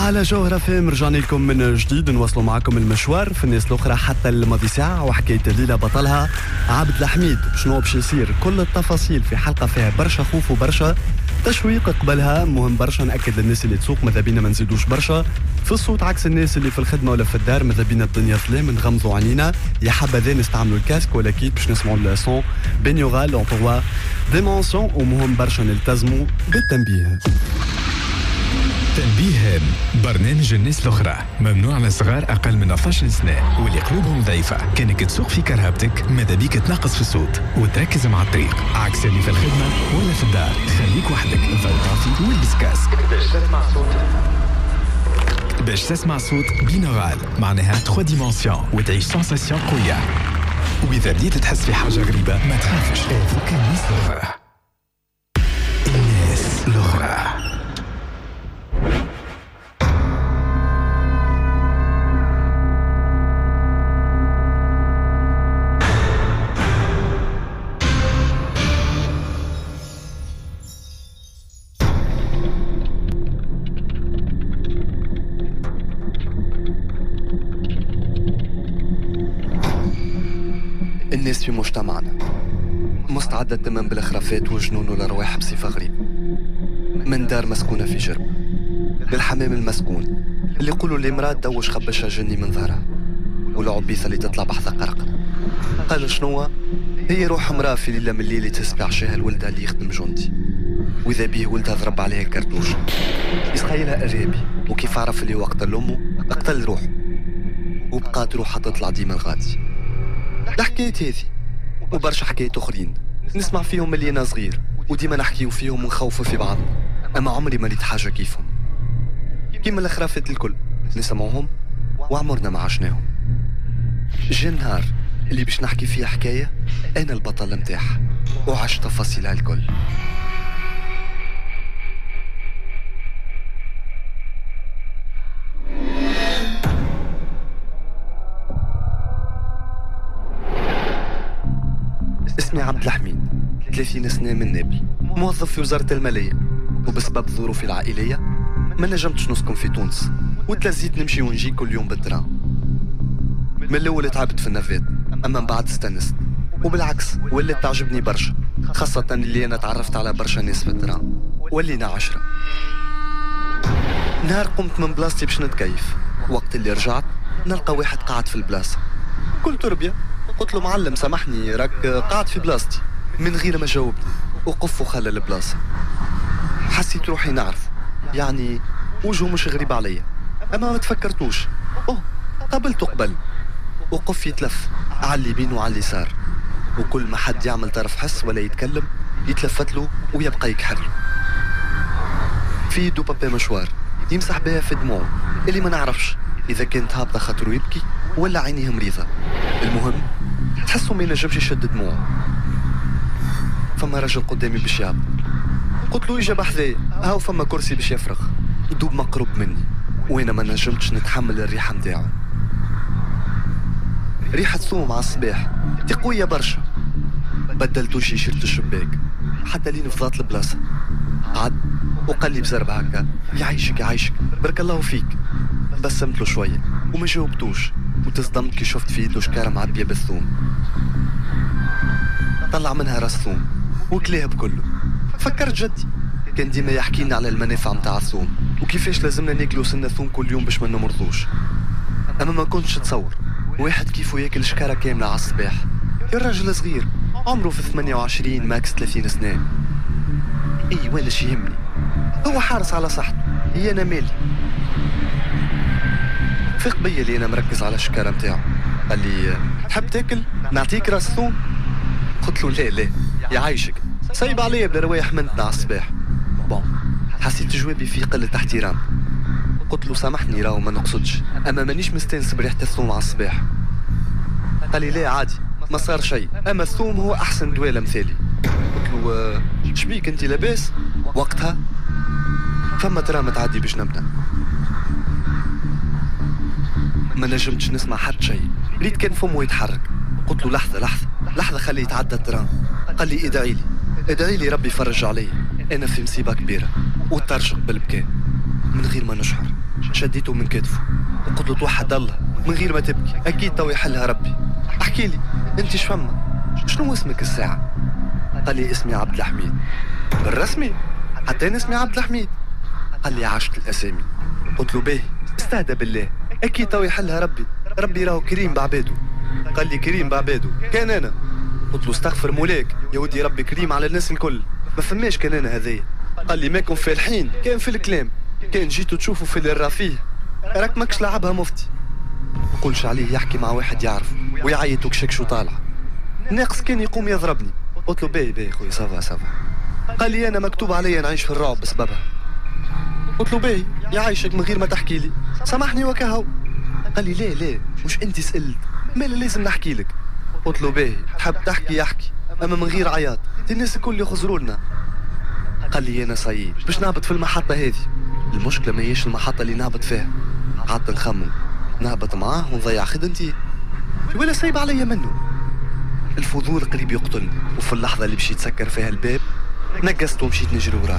على جوهرة فهم رجعنا لكم من جديد نواصلوا معكم المشوار في الناس الأخرى حتى الماضي ساعة وحكاية الليلة بطلها عبد الحميد. شنو باش يصير؟ كل التفاصيل في حلقة فيها برشا خوف وبرشا تشويق. قبلها مهم برشا نأكد للناس اللي تسوق ماذا بينا ما نزيدوش برشا في الصوت عكس الناس اللي في الخدمة ولا في الدار. ماذا بينا الدنيا ظلام نغمضوا عنينا، يا حبذا نستعملوا الكاسك ولا كيت باش نسمعوا الصون بينيورال اون تروا ديمونسيون. ومهم برشا نلتزموا بالتنبيه. تنبيه هام، برنامج الناس الأخرى ممنوع للصغار أقل من 12 سنة واللي قلوبهم ضعيفة. كانك تسوق في كرهبتك ماذا بيك تنقص في الصوت وتركز مع الطريق عكس اللي في الخدمة ولا في الدار. خليك وحدك، ضل طافي والبس كاسك باش تسمع صوت بينورال، معناها 3 ديمونسيون وتعيش سنساسيون قوية. وإذا بديت تحس في حاجة غريبة ما تخافش، هذوك الناس الأخرى. الناس الأخرى. الناس في مجتمعنا مستعدة تمام بالخرافات والجنون والأرواح بصفة غريبة، من دار مسكونة في جرب للحمام المسكون اللي يقولوا الامرأة دوش خبشها جني من ظهرها، والعبيثة اللي تطلع بحث قرقر. قال شنو هي روح امرأة في ليلة من الليل تهز بعشاها الولدة اللي يخدم جندي، وإذا بيه ولدها ضرب عليها كرتوش يسخيلها إرهابي، وكيف عرف اللي هو قتل أمه اقتل روحه، وبقات روحها تطلع ديما الغادي. الحكاية هذه وبرشا حكايات أخرين نسمع فيهم اللي أنا صغير وديما نحكيو فيهم ونخوفوا في بعض، أما عمري ما لقيت حاجة كيفهم. كيما الخرافات الكل نسمعوهم وعمرنا ما عشناهم. جا النهار اللي باش نحكي فيه حكاية أنا البطل متاعها وعشت تفاصيلها الكل. اسمي عبد الحميد، 30 سنة من نابل، موظف في وزارة المالية، وبسبب ظروفي العائلية ما نجمتش نسكن في تونس وتلزيت نمشي ونجي كل يوم بالترام. من الأول تعبت في النفات، أما من بعد استنست، وبالعكس ولات تعجبني برشا، خاصة اللي أنا تعرفت على برشا ناس في الترام ولينا 10. نهار قمت من بلاصتي باش نتكيف، وقت اللي رجعت نلقى واحد قاعد في البلاصة. قلت ربيا، قلت له معلم سامحني راك قاعد في بلاصتي، من غير ما جاوبني وقف وخلى البلاصة. حسيت روحي نعرف، يعني وجهه مش غريب عليا، أما ما تفكرتوش. قابلته قبل، وقف يتلف على اليمين وعلى اليسار، وكل ما حد يعمل طرف حس ولا يتكلم يتلفت له ويبقى يكحر له. في يدو بابا مشوار يمسح بها في دموعه اللي ما نعرفش إذا كانت هابطة خاطره يبكي ولا عينيه مريضة. المهم تحسه ما ينجمش يشد دموعه. فما رجل قدامي باش يهبط، قلت له يجي بحذايا، هاو فما كرسي باش يفرغ، دوب مقرب مني، وانا ما نجمتش نتحمل الريحة متاعه. ريحة ثوم على الصباح دي قوية برشا. بدلتو شيشة الشباك حتى لين فضات البلاصة، عاد وقال لي بزرب هكا يعيشك يعيشك بارك الله فيك. بسمت له شوية وما جاوبتوش، وتصدمت كي شفت في يده شكارة معبية بالثوم. طلع منها راس ثوم وكليها بكله. فكرت جدي كان ديما يحكينا على المنافع متاع الثوم وكيفاش لازمنا ناكلو سنة ثوم كل يوم باش ما نمرضوش. اما ما كنتش تصور واحد كيفو ياكل شكارة كاملة على الصباح. يا راجل صغير عمره في 28 ماكس 30 سنة. اي ولا شي يهمني، هو حارس على صحته، هي انا مالي. فيق بيا اللي انا مركز على الشكارة متاعه. قال لي تحب تاكل نعطيك راس ثوم؟ قلت له لا لا يعيشك، سايب عليا بلا روايح منتنا على الصباح. حسيت جوابي فيه قلة احترام. قلت له سامحني راهو ما نقصدش، اما مانيش مستانس بريحة الثوم على الصباح. قال لي لا عادي ما صار شيء، اما الثوم هو احسن دواء لمثالي. قلت له شبيك انت لاباس؟ وقتها فما ترام تعدي باش نبدا. ما نجمتش نسمع حتى شيء، ريت كان فمه يتحرك. قلت له لحظة لحظة لحظة خليه يتعدى الترام. قال لي ادعي لي ربي يفرج علي، انا في مصيبة كبيرة، وترشق بالبكاء من غير ما نشعر. شديته من كتفه وقلت له توحد الله من غير ما تبكي، اكيد تو يحلها ربي. احكي لي انت شفما شنو اسمك الساعه؟ قال لي اسمي عبد الحميد. بالرسمي؟ حتى انا اسمي عبد الحميد. قال لي عاشت الاسامي. قلت له باهي استهدى بالله، اكيد تو يحلها ربي، ربي راهو كريم بعباده. قال لي كريم بعباده كان انا؟ قلت له استغفر مولاك يا ودي، ربي كريم على الناس الكل، ما فماش كان انا هذايا. قال لي ماكم في الحين كان في الكلام، كان جيتوا تشوفوا في الرافيه راك ماكش لعبها مفتي. قولش عليه يحكي مع واحد يعرف ويعيط وكشكشو طالع، ناقص كان يقوم يضربني. قلت له باهي خويا سافا سافا. قال لي انا مكتوب علي نعيش في الرعب بسببها. قلت له باهي يعيشك من غير ما تحكي لي، سامحني وكهو. قال لي لا مش انت سألت، مالا لازم نحكي لك. قلت له باهي تحب تحكي يحكي، اما من غير عياط، الناس الكل يخزروا لنا. قال لي انا صعيب باش نهبط في المحطه هذه. المشكله ما هيش المحطه اللي نهبط فيها، قعدت نخمم نهبط معاه ونضيع خدمتي ولا سايب عليا منه. الفضول قريب يقتلني، وفي اللحظه اللي مشيت سكر فيها الباب نقصت ومشيت نجري وراه.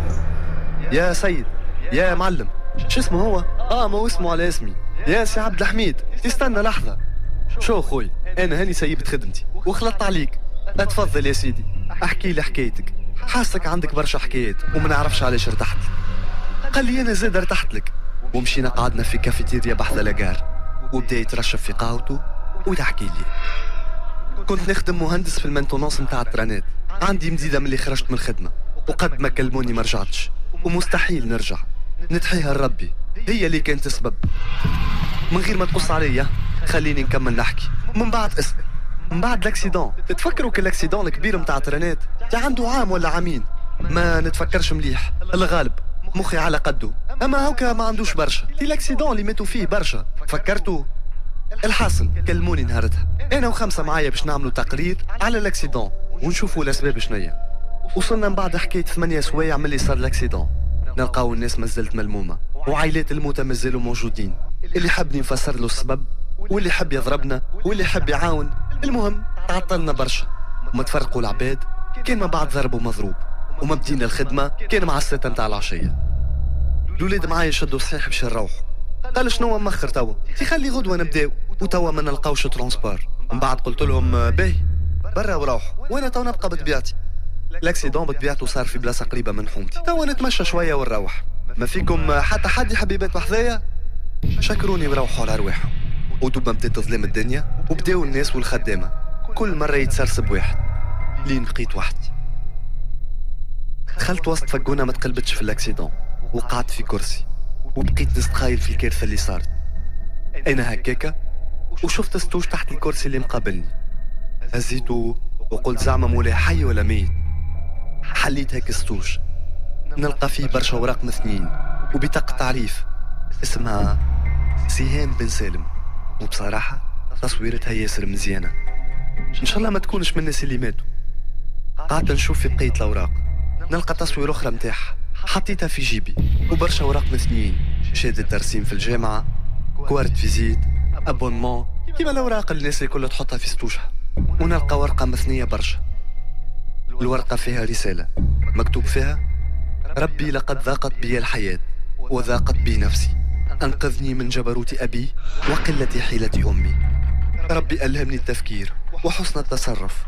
يا سيد يا معلم، شو اسمه هو؟ ما هو اسمه على اسمي، يا سي عبد الحميد. تستنى لحظه، شو خوي انا هاني سيبت خدمتي وخلطت عليك، اتفضل يا سيدي احكي لي حكايتك، حاسك عندك برشا حكايات وما نعرفش علاش ارتحت لك. قال لي انا زاد ارتحت لك. ومشينا قعدنا في كافيتيريا بحذا لاكار، وبدا يترشف في قهوته ويحكي لي. كنت نخدم مهندس في المانتونونس نتاع الترانات، عندي مزيده من اللي خرجت من الخدمه، وقد ما كلموني ما رجعتش، ومستحيل نرجع، نتحيها لربي هي اللي كانت السبب. من غير ما تقص عليا خليني نكمل نحكي. من بعد اسأل، من بعد الاكسيدون، تتفكروا كالاكسيدون الكبير متاع ترانات عنده عام ولا عامين، ما نتفكرش مليح، الغالب مخي على قده، اما هوكا ما عندوش برشا. الاكسيدون اللي ماتوا فيه برشا، فكرتوا؟ الحاصل كلموني نهارتها انا وخمسه معايا باش نعملوا تقرير على الاكسيدون ونشوفوا الاسباب شنيا. وصلنا من بعد حكايه 8 سوايع من اللي صار الاكسيدون، نلقاو الناس مازالت ملمومه، وعائلات الموتى مازالوا موجودين، اللي حبني نفسر له السبب، واللي حب يضربنا، واللي حب يعاون. المهم تعطلنا برشا وما تفرقوا العباد، كان ما بعد ضرب ومضروب، وما بدينا الخدمه كان مع 6 متاع العشيه. الولاد معايا شدوا صحيح باش نروحوا. قال شنو مخر توا؟ تخلي غدوه نبداو، وتوا ما نلقاوش ترونسبور. من بعد قلت لهم باهي برا وروحوا، وانا تو نبقى بطبيعتي. الاكسيدون بطبيعته صار في بلاصه قريبه من حومتي، توا نتمشى شويه ونروح. ما فيكم حتى حد يحب يبات بحذايا؟ شكروني وروحوا على رواحهم. ودوب ما بدات تظلم الدنيا، وبداو الناس والخدامه كل مره يتسرسب واحد، لين بقيت وحدي. دخلت وسط فقونه ما تقلبتش في الاكسيدون، وقعدت في كرسي وبقيت نستخايل في الكارثه اللي صارت. انا هكاكا وشفت ستوش تحت الكرسي اللي مقابلني، هزيته وقلت زعما مولاي حي ولا ميت. حليت هيك ستوش، نلقى فيه برشا اوراق مثنيين وبطاقه تعريف اسمها سهام بن سالم، وبصراحه تصويرتها ياسر مزيانه، ان شاء الله ما تكونش من الناس اللي ماتوا. قعدت نشوف في بقيه الاوراق، نلقى تصوير اخرى متاعها، حطيتها في جيبي، وبرشا اوراق مثنيين، شهاده ترسيم في الجامعه، كوارت فيزيت، ابونمون، كيما الاوراق اللي الناس الكل تحطها في ستوشها. ونلقى ورقه مثنيه برشا، الورقه فيها رساله مكتوب فيها: ربي لقد ضاقت بي الحياه وضاقت بي نفسي، انقذني من جبروت ابي وقله حيله امي، ربي الهمني التفكير وحسن التصرف.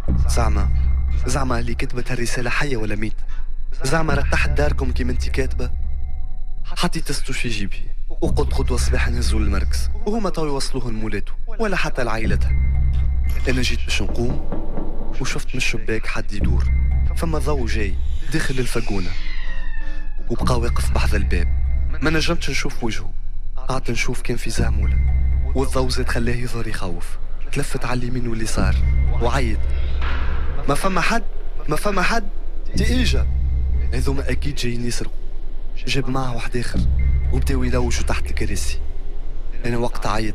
زعما اللي كتبت هالرساله حيه ولا ميت؟ زعما راك تحت داركم كيما انت كاتبه؟ حطيت ستوش في جيبي وقلت غدوه الصباح نهزو للمركز، وهما تو يوصلوه لمولاته ولا حتى لعائلتها. انا جيت باش نقوم وشفت من الشباك حد يدور، فما ضوء جاي داخل الفقونه، وبقى واقف بحذا الباب، ما نجمتش نشوف وجهه. قعدت نشوف كان في زهموله، والضوء زاد خلاه يظهر يخوف. تلفت على اليمين واليسار وعيط: ما فما حد تيجا، هذوما اكيد جايين يسرقوا. جاب معه واحد اخر وبداو يلوجوا تحت الكراسي. انا وقت عيط: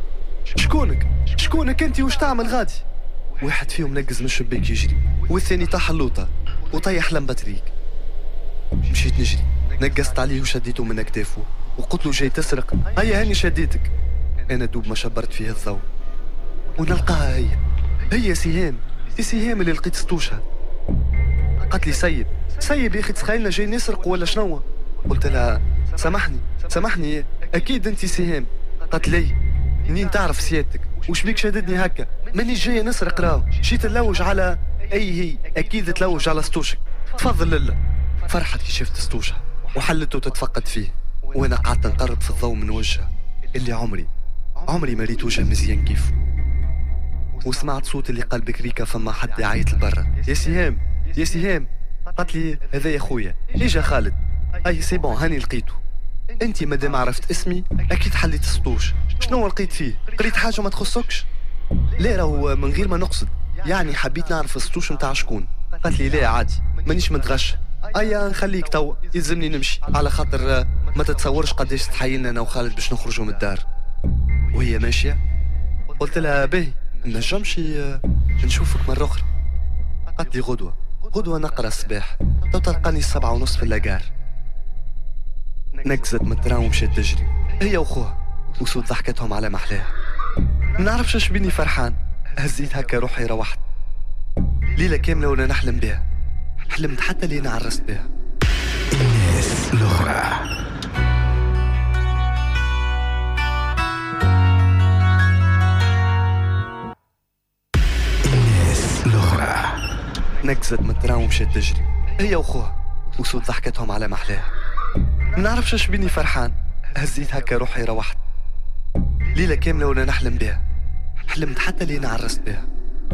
شكونك انت وش تعمل غادي؟ واحد فيهم نقز من الشباك يجري، والثاني طاح اللوطه وطيح لمبه ريك. مشيت نجري، نقزت عليه وشديته من اكتافه وقلت له: جاي تسرق؟ هيا هاني شديتك. انا دوب ما شبرت فيه الضوء ونلقاها هي سهام اللي لقيت ستوشها. قالت لي: سيب يا اخي، تسخيلنا جاي نسرق ولا شنو؟ قلت لها: سامحني اكيد انت سهام. قالت لي منين تعرف سيادتك؟ وش بيك شددني هكا؟ ماني جايه نسرق راو، جيت نلوج على هي اكيد تلوج على ستوشك. تفضل لله. فرحت كي شفت ستوشها وحلته تتفقد فيه، وانا قعدت نقرب في الضوء من وجهها اللي عمري ما ريت وجه مزيان كيفه. وسمعت صوت اللي قال بكريكا فما حد يعيط لبرا، يا سهام يا سهام. قالت لي هذا يا خويا اجا خالد. اي سي بون هاني لقيته. انت مادام عرفت اسمي اكيد حليت سطوش. شنو لقيت فيه؟ قريت حاجه ما تخصكش؟ لا راهو من غير ما نقصد، يعني حبيت نعرف سطوش نتاع شكون. قالت لي لا عادي مانيش متغش. ايا نخليك تو يلزمني نمشي على خاطر ما تتصورش قداش تحيلنا انا وخالد باش نخرجوا من الدار. وهي ماشيه قلت لها باهي نجمشي نشوفك مرة أخرى. قالت لي غدوة نقرأ الصباح، تو تلقاني 7:30 في اللاجار. نكزت من الترام ومشيت تجري هي وخوها، وصوت ضحكتهم على محلاها. منعرفش اش بيني فرحان، هزيت هكا روحي روحت. ليلة كاملة وانا نحلم بها، حلمت حتى لين عرست بها. الناس الأخرى. نكزت من الترام ومشيت تجري هي وخوها، وصوت ضحكتهم على محلاها. منعرفش اش بيني فرحان، هزيت هكا روحي روحت. ليلة كاملة وانا نحلم بها، حلمت حتى لين عرست بها.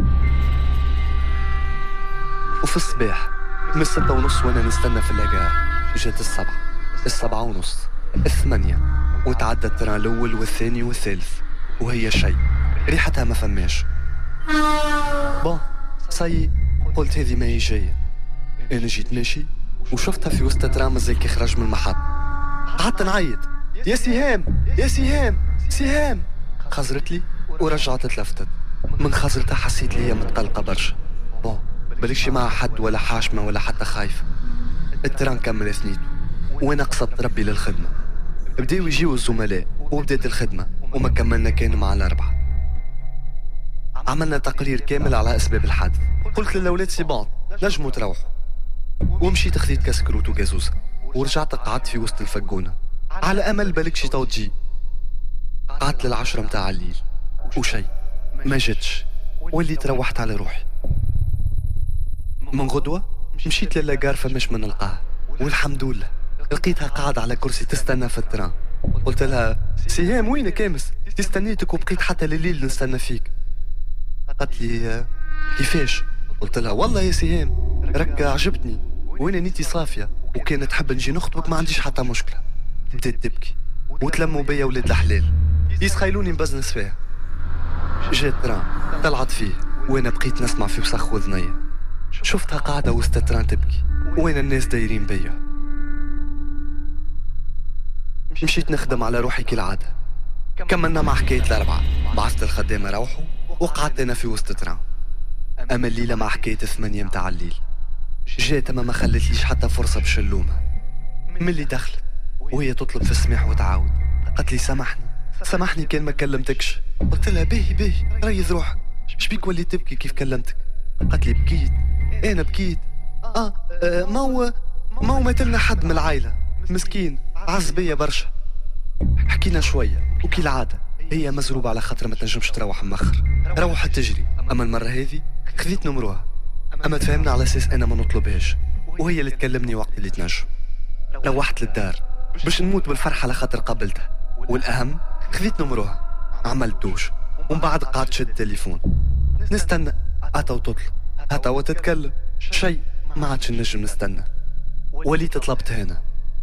وفي الصباح من 6:30 وانا نستنى في اللاجار، جات 7:30 8، وتعدى التران الاول والثاني والثالث، وهي شيء ريحتها ما فماش. بون صاي قلت هذه ما هي جايه. انا جيت ماشي وشفتها في وسط ترام زي كي خرج من المحط. قعدت نعيط يا سهام يا سهام سهام. خزرت لي ورجعت تلفتت. من خزرتها حسيت لي هي متقلقه برشا. بون بلكش معها حد ولا حاشمه ولا حتى خايفه. التران كمل ثنيته وانا قصدت ربي للخدمه. بداو يجيو الزملاء وبدات الخدمه، وما كملنا كان مع الأربعة. عملنا تقرير كامل على أسباب الحادث. قلت للأولاد سي بون نجموا تروحوا، ومشيت خذيت كاسكروت وجازوزة ورجعت قعدت في وسط الفقونة على أمل بالك شي تو تجي. قعدت لل10 متاع الليل وشي ما جتش، وليت روحت على روحي. من غدوة مشيت للاجار فمش من نلقاها، والحمد لله لقيتها قاعدة على كرسي تستنى في التران. قلت لها سهام وينك امس؟ تستنيتك وبقيت حتى لليل نستنى فيك. قالت لي كيفاش؟ قلت لها والله يا سهام رك عجبتني وانا نيتي صافيه، وكانت تحب نجي نخطبك ما عنديش حتى مشكله. بدات تبكي وتلموا بيا ولاد الحلال يسخيلوني نبزنس فيها. جات تران طلعت فيه وانا بقيت نسمع في وسخ وذنيا. شفتها قاعده وسط التران تبكي وانا الناس دايرين بيا. مشيت نخدم على روحي كالعاده. كملنا مع حكايه الأربعة، بعثت الخدامه روحوا وقعدت انا في وسط تران. اما الليله مع حكايه 8 متاع الليل جات ما خلتليش حتى فرصه باش نلومها. ملي دخلت وهي تطلب في السماح وتعاود، قالت لي سامحني كان ما كلمتكش. قلت لها باهي ريض روحك، شبيك وليت تبكي كيف كلمتك؟ قالت لي بكيت. انا بكيت ما ماتلنا حد من العائله مسكين عز بيا برشا. حكينا شويه وكي العاده هي مزروبة على خاطر ما تنجمش تروح مأخر، روحت تجري. اما المرة هذه خذيت نمروها، اما تفهمنا على اساس انا ما نطلبهاش، وهي اللي تكلمني وقت اللي تنجم. روحت للدار باش نموت بالفرحة على خاطر قابلتها، والاهم خذيت نمروها. عملت دوش ومن بعد قعدت شد التليفون نستنى هتا وتطلب هتا وتتكلم. شيء ما عادش نجم نستنى. وليت طلبت هنا،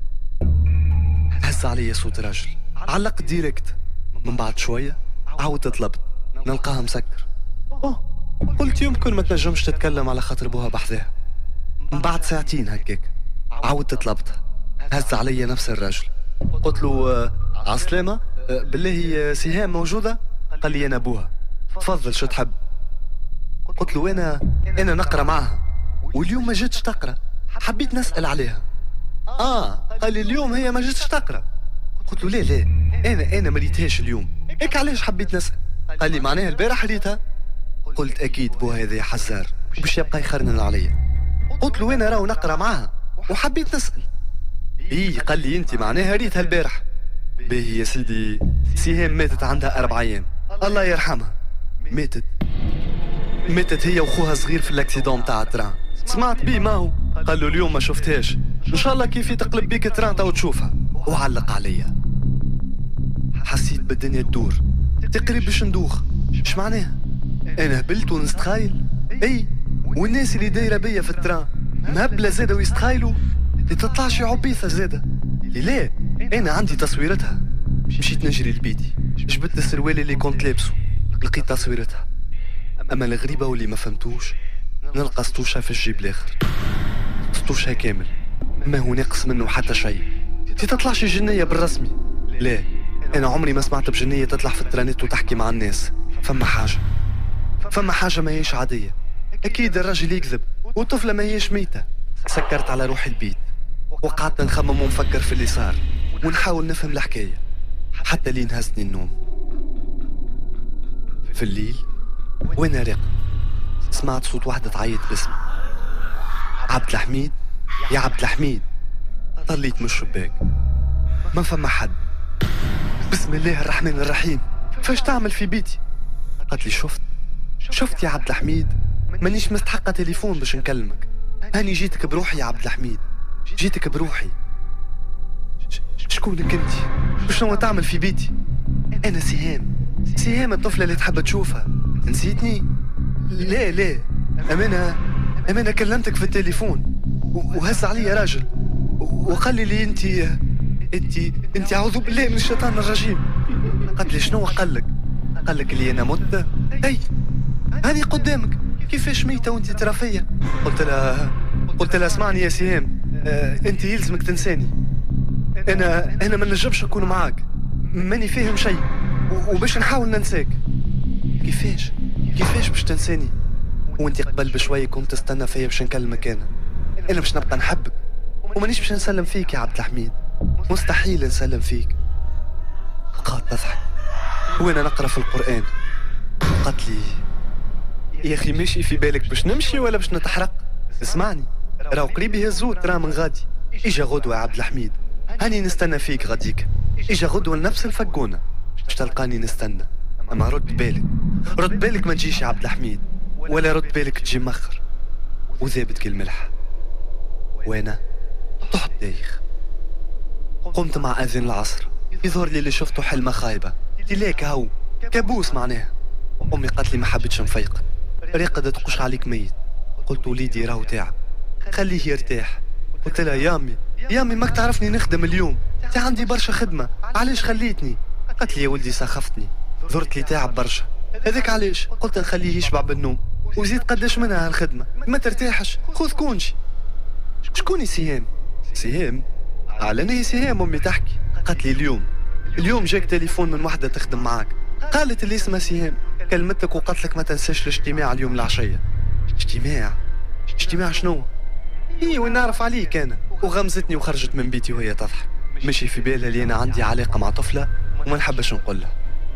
هز علي صوت راجل علق ديريكت. من بعد شوية عاودت طلبت نلقاها مسكر. قلت يمكن ما تنجمش تتكلم على خاطر بوها بحذاها. من بعد ساعتين هكاك عاودت طلبتها، هز علي نفس الرجل. قلت له عسلامة بالله سهام موجودة؟ قال لي أنا أبوها. تفضل شو تحب؟ قلت له أنا نقرأ معها واليوم ما جتش تقرأ، حبيت نسأل عليها. قال لي اليوم هي ما جتش تقرأ. قلت له لا انا ما ريتهاش اليوم، هيك علاش حبيت نسأل. قال لي معناها البارح ريتها. قلت اكيد بو هذا يحزر باش يبقى يخرنن عليا. قلت له انا راهو نقرا معاها وحبيت نسأل. قال لي انت معناها ريتها البارح. باهي يا سيدي، سهام ماتت عندها 4 أيام، الله يرحمها. ماتت هي وخوها صغير في الاكسيدون متاع التران. سمعت بيه ما هو قال له اليوم ما شفتهاش، ان شاء الله كيف تقلب بيك التران تو تشوفها. وعلق عليا. حسيت بالدنيا تدور، تقريب باش ندوخ. اش معناها؟ انا هبلت ونستخايل؟ اي، والناس اللي دايره بيا في التران مهبله زاده ويستخايلوا، اللي تطلعش عبيثه زاده. لا، انا عندي تصويرتها. مشيت نجري لبيتي، جبت السروال اللي كنت لابسه، لقيت تصويرتها. اما الغريبه واللي ما فهمتوش، نلقى سطوشها في الجيب الاخر، سطوشها كامل، ما هو ناقص منه حتى شيء. تطلعش جنيه بالرسمي. لا، انا عمري ما سمعت بجنيه تطلع في الترانيت وتحكي مع الناس. فما حاجه ما هيش عاديه. اكيد الراجل يكذب والطفله ما هيش ميته. سكرت على روحي البيت وقعدت نخمم ونفكر في اللي صار ونحاول نفهم الحكايه حتى لين هزني النوم. في الليل وانا راقد سمعت صوت واحدة تعيط باسمي، عبد الحميد، يا عبد الحميد. طليت من الشباك، ما فما حد. بسم الله الرحمن الرحيم، فاش تعمل في بيتي؟ قالت لي شفت يا عبد الحميد، مانيش مستحقة تليفون باش نكلمك. هاني جيتك بروحي يا عبد الحميد، جيتك بروحي. شكونك انت؟ وشنو تعمل في بيتي؟ انا سهام الطفلة اللي تحب تشوفها. نسيتني؟ لا، امانه كلمتك في التليفون وهز علي راجل وقال لي انت اعوذ بالله من الشيطان الرجيم. قالت لي شنو قال لك اللي انا مت؟ اي هاني قدامك، كيفاش ميته وانت ترى فيا؟ قلت لها اسمعني يا سهام، انت يلزمك تنساني. انا ما نجمش نكون معاك، ماني فاهم شيء، وباش نحاول ننساك. كيفاش باش تنساني وانت قبل بشوي كنت تستنى فيا باش نكلمك؟ انا باش نبقى نحبك ومانيش باش نسلم فيك يا عبد الحميد، مستحيل نسلم فيك. قعدت تضحك وانا نقرا في القرآن. قالت لي يا اخي ماشي في بالك باش نمشي ولا باش نتحرق؟ اسمعني، راهو قريب يهزوه ترى من غادي. اجا غدوه يا عبد الحميد، هاني نستنى فيك غاديك. اجا غدوه لنفس الفقونه باش تلقاني نستنى. اما رد بالك ما تجيش يا عبد الحميد، ولا رد بالك تجي مخر. وذابت كالملح وانا طحت دايخ. قمت مع اذان العصر، يظهر لي اللي شفته حلمه خايبه. ليك هو كابوس معناها. امي قالت لي ما حبيتش نفيق، راقده تقش عليك ميت. قلت وليدي راهو تعب، خليه يرتاح. قلت لها يا امي ماك تعرفني نخدم اليوم، عندي برشا خدمه، علاش خليتني؟ قالت لي يا ولدي سخفتني، ظهرت لي تعب برشا، هذاك علاش قلت نخليه يشبع بالنوم. وزيد قداش منها هالخدمه، ما ترتاحش خذ كونشي. شكوني سهام؟ على هي سهام امي تحكي. قالت لي اليوم جاك تليفون من وحده تخدم معاك، قالت اللي اسمها سهام، كلمتك وقالت لك ما تنساش الاجتماع اليوم العشيه. اجتماع شنو؟ ايه وين نعرف عليك انا. وغمزتني وخرجت من بيتي وهي تضحك. مشي في بالها اللي انا عندي علاقه مع طفله وما نحبش نقولها.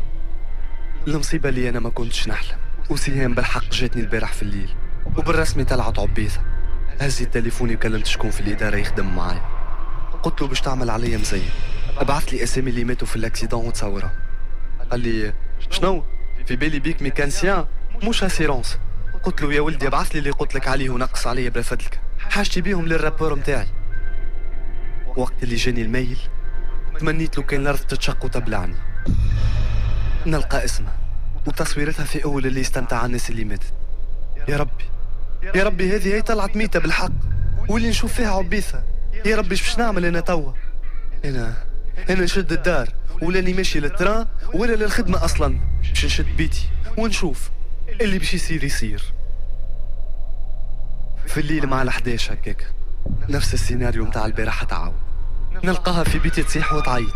المصيبه اللي انا ما كنتش نحلم، وسهام بالحق جاتني البارح في الليل وبالرسمي طلعت عبيثه. هزيت تليفوني وكلمت شكون في الاداره يخدم معايا، قلت له باش تعمل عليا مزين، ابعث لي اسامي اللي ماتوا في الاكسيدون وتصورها. قال لي شنو في بالي بيك ميكانسيان مش اسيرونس؟ قلت له يا ولدي ابعث لي اللي قلت لك عليه ونقص عليا بلا فضلك، حاجتي بيهم للرابور متاعي. وقت اللي جاني الميل تمنيت له كان الارض تتشق وتبلعني. نلقى اسمها وتصويرتها في اول اللي استمتع الناس اللي ماتت. يا ربي هذه هي طلعت ميتة بالحق واللي نشوف فيها عبيثة. يا ربي باش نعمل انا توا؟ انا نشد الدار ولاني ماشي للتران ولا للخدمة اصلا، باش نشد بيتي ونشوف اللي باش يصير. في الليل مع ال11 هكاك نفس السيناريو متاع البارحة تعاود. نلقاها في بيتي تصيح وتعيط،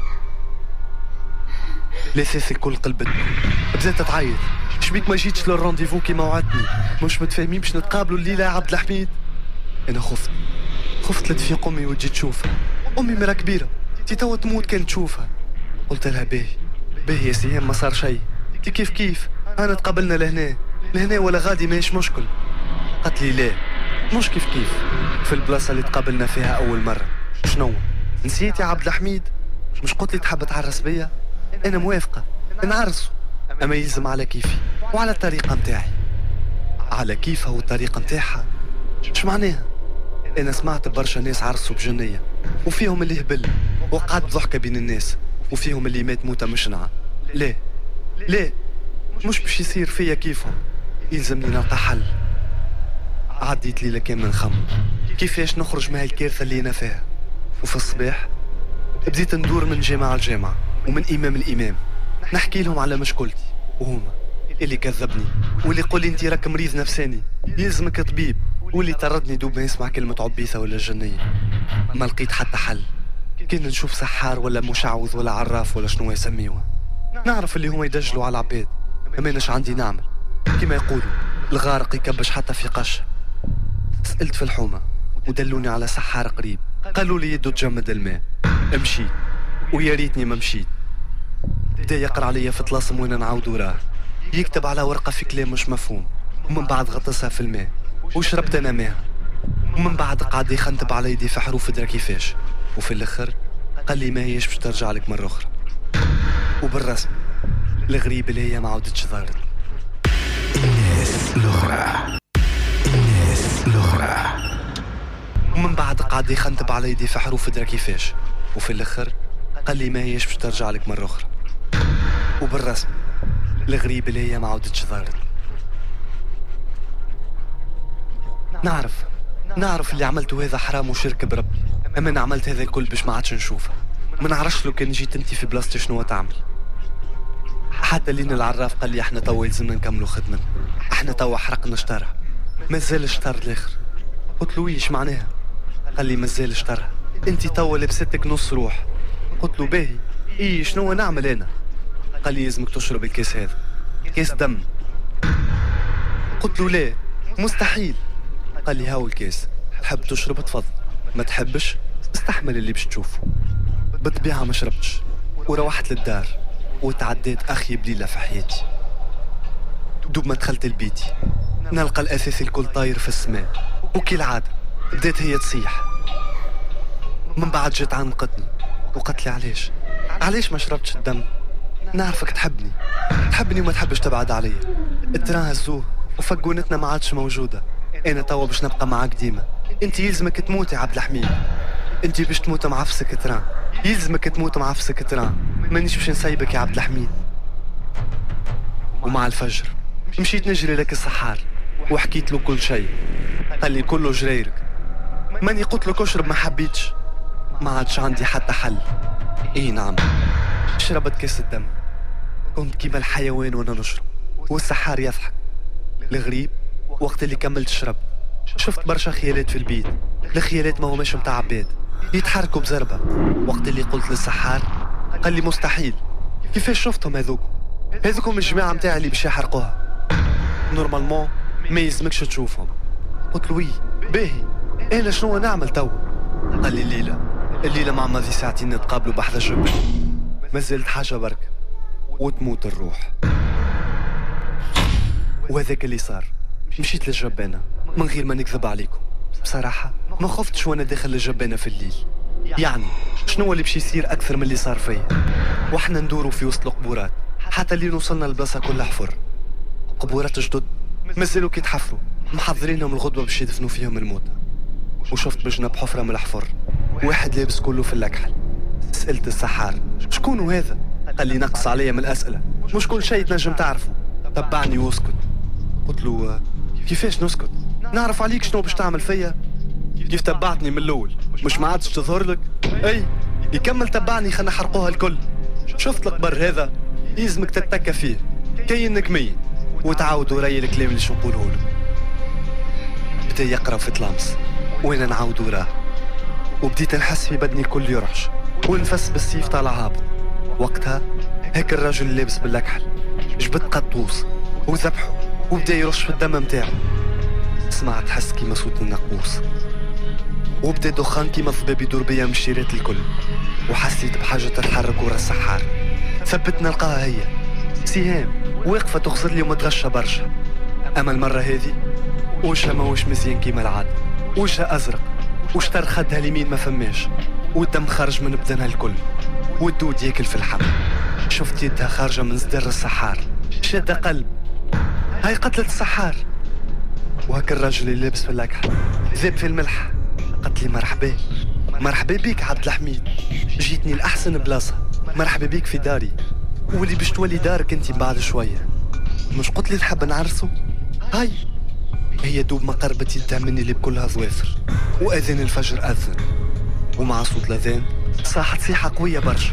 لاساس الكل قلبت بدات تعيط. شبيك ما جيتش للرونديفو كيما وعدتني؟ مش متفاهمين باش نتقابلوا الليله يا عبد الحميد؟ انا خفت لا تفيق امي وتجي تشوفها. امي مرا كبيره توا تموت كان تشوفها. قلت لها باهي يا سهام ما صار شيء، كيف انا تقابلنا لهنا ولا غادي ماهيش مشكل. قالت لي لا مش كيف في البلاصه اللي تقابلنا فيها اول مره. شنو نسيت يا عبد الحميد؟ مش قلت لي تحب تعرس بيا؟ انا موافقة نعرسه، اما يلزم على كيفي وعلى الطريقة متاعي. على كيفها والطريقة متاعها مش معناها؟ انا سمعت برشا ناس عرسوا بجنية، وفيهم اللي هبل وقعد ضحكة بين الناس، وفيهم اللي مات موتة مشنعة. ليه مش باش يصير فيا كيفهم، يلزمني نلقى حل. عديت ليلة كاملة نخم كيفاش نخرج من هالكارثة اللي أنا فيها، وفي الصباح بديت ندور من جامعة لجامعة ومن إمام لإمام، نحكي لهم على مشكلتي، وهما اللي كذبني واللي يقول لي انت راك مريض نفساني يلزمك طبيب، واللي طردني دوب ما يسمع كلمة عبيثة ولا جنية. ما لقيت حتى حل، كان نشوف سحار ولا مشعوذ ولا عراف ولا شنو يسميوه، نعرف اللي هما يدجلوا على العباد، ما نش عندي نعمل. كما يقولوا الغارق يكبش حتى في قش. سألت في الحومة ودلوني على سحار قريب، قالوا لي يدو تجمد الماء. مشيت ويا ريتني ما مشيت. بدا يقرا عليا في طلاسم وين نعاود وراه، يكتب على ورقة في كلام مش مفهوم، ومن بعد غطسها في الماء وشربت انا ماء، ومن بعد قعد يخنتب على يدي في حروف درا كيفاش، وفي الاخر قال لي ما هيش باش ترجع لك مرة اخرى. وبالرسم الغريب اللي هي ما عودتش ظهرت. الناس الأخرى ومن بعد قعد يخنتب على يدي في حروف درا كيفاش، وفي الاخر قال لي ما هيش باش ترجع لك مرة اخرى. وبالرسم الغريب اللي هي ما عودتش ظهرت. نعرف اللي عملته هذا حرام وشرك بربي، اما انا عملت هذا الكل باش ما عادش نشوفه. ما نعرفش لو كان جيت انتي في بلاصتي شنو تعمل. حتى لين العراف قال لي احنا توا يلزمنا نكملوا خدمة، احنا توا حرقنا شطرها، مازال شطر الاخر. قلت له ايش معناها؟ قال لي مازال شطرها، انتي توا لبستك نص روح. قلت له باهي ايه شنو نعمل انا؟ قال لي لازمك تشرب الكاس هذا، كاس دم. قلت له لا مستحيل. قال لي هاو الكاس، تحب تشرب تفضل، ما تحبش استحمل اللي باش تشوفه. بالطبيعة ما شربتش وروحت للدار، وتعديت أخيب ليلة في حياتي. دوب ما دخلت لبيتي نلقى الأثاث الكل طاير في السماء، وكالعادة بدات هي تصيح. من بعد جات عنقتني وقالت لي علاش ما شربتش الدم؟ نعرفك تحبني وما تحبش تبعد عليا. التران هزوه وفقونتنا ما عادش موجودة. أنا توا باش نبقى معاك ديما، انت يلزمك تموت يا عبد الحميد، انت باش تموت مع فسك تران، يلزمك تموت مع فسك تران، مانيش باش نسيبك يا عبد الحميد. ومع الفجر مشيت نجري لك السحار وحكيت له كل شيء. قال لي كله جريرك، ماني قلت لك اشرب ما حبيتش، ما عادش عندي حتى حل. اي نعم شربت كاس الدم، كنت كيما الحيوان وانا نشرب والسحار يضحك. الغريب وقت اللي كملت شربت شفت برشا خيالات في البيت، الخيالات ما هماش متاع عباد يتحركوا بزربة. وقت اللي قلت للسحار قال لي مستحيل، كيفاش شفتهم هذوكم الجماعة متاعي اللي باش يحرقوها، نورمالمون ما يلزمكش تشوفهم. قلت له وي باهي انا شنو نعمل تو؟ قال لي الليلة مع ماضي ساعتين نتقابلوا بحذا الجبل، ما زالت حاجة برك وتموت الروح. وهذاك اللي صار، مشيت للجبانة من غير ما نكذب عليكم. بصراحة ما خفتش وانا داخل الجبانة في الليل، يعني شنو اللي باش يصير اكثر من اللي صار فيا. واحنا ندوروا في وسط القبورات حتى اللي وصلنا البلاصة كلها حفر، قبورات جدد مازالوا كيتحفروا محضرينهم الغدوة باش يدفنوا فيهم الموتى. وشفت بجنب حفرة من الحفر واحد لابس كله في اللكحل. سألت السحار شكون هذا؟ قال لي نقص عليا من الأسئلة، مش كل شيء تنجم تعرفه، تبعني واسكت. قلت له كيفاش نسكت؟ نعرف عليك شنو باش تعمل فيا؟ كيف تبعتني من الأول مش ما عادش تظهر لك؟ أي يكمل تبعني خلنا نحرقوها الكل. شفت القبر هذا يلزمك تتكى فيه كأنك ميت وتعاود وراي الكلام اللي شو نقوله له. بدا يقرا في طلامس وانا نعاود وراه، وبديت نحس في بدني الكل يرعش ونفس بالسيف طالع هابط. وقتها هيك الرجل اللي لابس باللكحل جبت قطوس وذبحه وبدا يرش في الدم متاعه. سمعت حس كيما صوت النقوص، وبدا دخان كيما الضباب يدور بيا من الشيرات الكل، وحسيت بحاجة تتحرك ورا السحار. ثبت نلقاها هي سهام واقفة تغسل لي ومتغشى برشا. أما المرة هذه وجهها ماهوش مزيان كيما العادة، وجهها أزرق وشتر خدها اليمين ما فماش، والدم خرج من بدنها الكل، والدود ياكل في الحب. شفت يدها خارجة من صدر السحار، شادة قلب، هاي قتلت السحار. وهك الرجل اللي لابس في الأكحة ذاب في الملح، قالت لي مرحبا. مرحبا بيك عبد الحميد، جيتني الأحسن بلاصة. مرحبا بيك في داري، واللي باش تولي دارك انتي بعد شوية. مش قلت لي تحب نعرسو؟ هاي هي دوب ما قربت يدها مني اللي بكلها ظوافر. وأذان الفجر أذن، ومع صوت الأذان صاحت صيحة قوية برشا.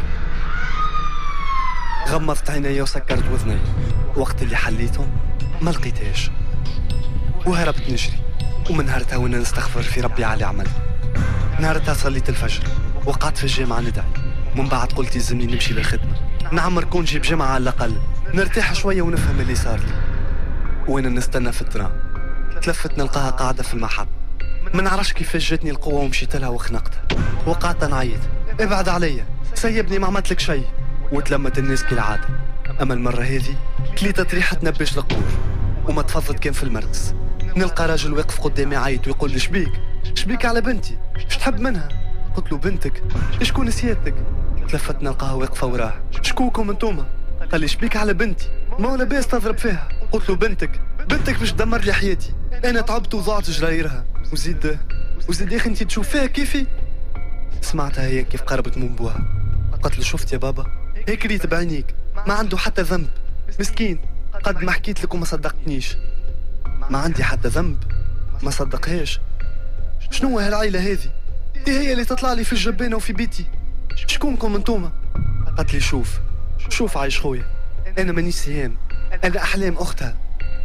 غمضت عيني وسكرت وذني، وقت اللي حليتهم ما لقيتهاش وهربت نجري. ومن نهارتها وانا نستغفر في ربي على عمل. نهارتها صليت الفجر وقعدت في الجامعة ندعي. من بعد قلت يلزمني نمشي للخدمة، نعمر كون نجيب جامعة على الأقل نرتاح شوية ونفهم اللي صار لي. وانا نستنى في الترام تلفت نلقاها قاعدة في المحط. ما نعرفش كيفاش جاتني القوة ومشيت لها وخنقتها وقعدت نعيط، ابعد عليا سيبني ما عملت لك شيء. وتلمت الناس كالعادة، اما المرة هذه كليتت ريحة نبش القبور. وما تفضت كان في المركز نلقى راجل واقف قدامي عيط ويقول لي شبيك على بنتي، اش تحب منها؟ قلت له بنتك؟ شكون سيادتك؟ تلفت نلقاها واقفة وراه، شكوكم انتوما؟ قال لي شبيك على بنتي؟ ما ولا باس تضرب فيها. قلت له بنتك باش تدمر لي حياتي، انا تعبت وضاعت جرايرها. وزيد يا اخي انت تشوف فيها كيفي. سمعتها هي كيف قربت من بوها، قلت له شفت يا بابا هيك ريت بعينيك، ما عنده حتى ذنب مسكين. قد ما حكيت لك وما صدقتنيش. ما عندي حتى ذنب؟ ما صدقهاش. شنو هالعيلة هذه؟ دي هي اللي تطلع لي في الجبانة وفي بيتي. شكونكم انتوما؟ قالت لي شوف عايش خويا، انا ماني سهام، انا احلام اختها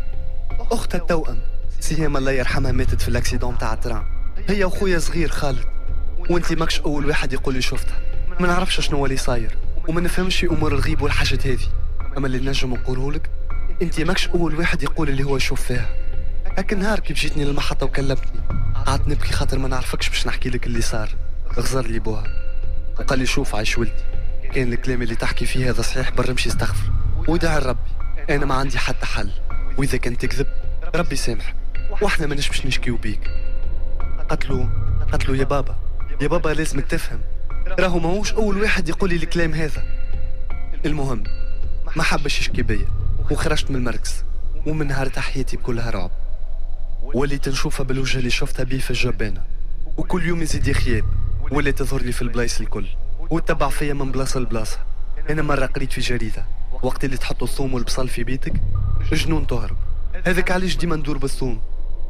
التوأم. سهام الله يرحمها ماتت في الاكسيدون تاع الترام، هي وخويا صغير خالد. وانتي ماكش اول واحد يقول لي شفتها. ما نعرفش شنو اللي صاير وما نفهمش في امور الغيب والحاجات هذه، اما اللي نجم نقوله لك انتي ماكش اول واحد يقول اللي هو يشوف فيها. هاك نهار كيف جيتني للمحطة وكلمتني قعدت نبكي خاطر ما نعرفكش باش نحكي لك اللي صار. غزر لي بوها وقال لي شوف عايش ولدي، كان الكلام اللي تحكي فيه هذا صحيح، برا مشي استغفر ودعي لربي، انا ما عندي حتى حل، واذا كان تكذب ربي سامحك واحنا ما نشبش نشكيو بيك. قالت له يا بابا لازمك تفهم، راهو ماهوش اول واحد يقول لي الكلام هذا. المهم ما حبش يشكي بيا وخرجت من المركز. ومن نهارتها حياتي بكلها رعب، وليت نشوفها بالوجه اللي شفتها بيه في الجبانة، وكل يوم يزيد يخيب، ولات تظهر لي في البلايص الكل وتتبع فيا من بلاصة لبلاصة. انا مرة قريت في جريدة وقت اللي تحطوا الثوم والبصل في بيتك جنون تهرب، هذاك علاش ديما ندور بالثوم.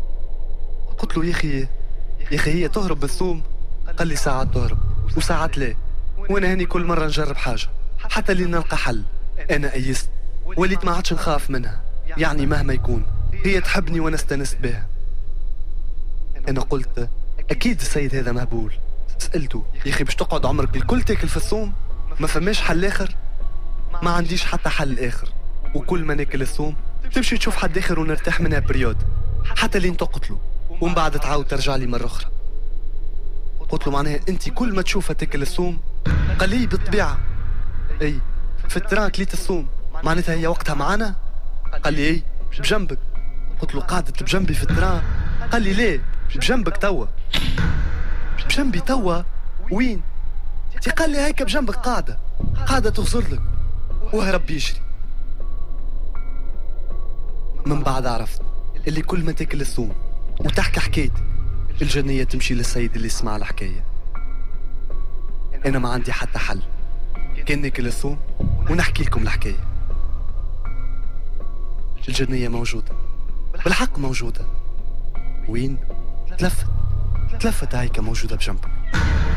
قلت له يا اخي هي تهرب بالثوم؟ قال لي ساعات تهرب وساعات لا، وانا هاني كل مرة نجرب حاجة حتى اللي نلقى حل. انا ايست، وليت ما عادش نخاف منها، يعني مهما يكون هي تحبني وانا استنست بها. انا قلت اكيد السيد هذا مهبول. سألته يا اخي باش تقعد عمرك بالكل تاكل في الثوم؟ ما فماش حل اخر؟ ما عنديش حتى حل اخر، وكل ما ناكل الثوم تمشي تشوف حد اخر ونرتاح منها بريود حتى اللي تقتله، ومن بعد تعاود ترجع لي مرة اخرى. قلت له معناها انت كل ما تشوفها تاكل الثوم؟ قال لي بالطبيعة. اي في التران كليت الثوم، معناتها هي وقتها معانا؟ قال لي اي بجنبك. قلت له قعدت بجنبي في التران؟ قال لي ليه بجنبك توا. بجنبي توا وين؟ قال لي هيك بجنبك قاعدة تغزر لك وهرب يجري. من بعد عرفت اللي كل ما تاكل الثوم وتحكي حكايتك الجنية تمشي للسيد اللي سمع الحكاية. انا ما عندي حتى حل، كان ناكل الثوم ونحكي لكم الحكاية. الجنية موجودة بالحق، موجودة. وين؟ تلفت هيك موجودة بجنبك.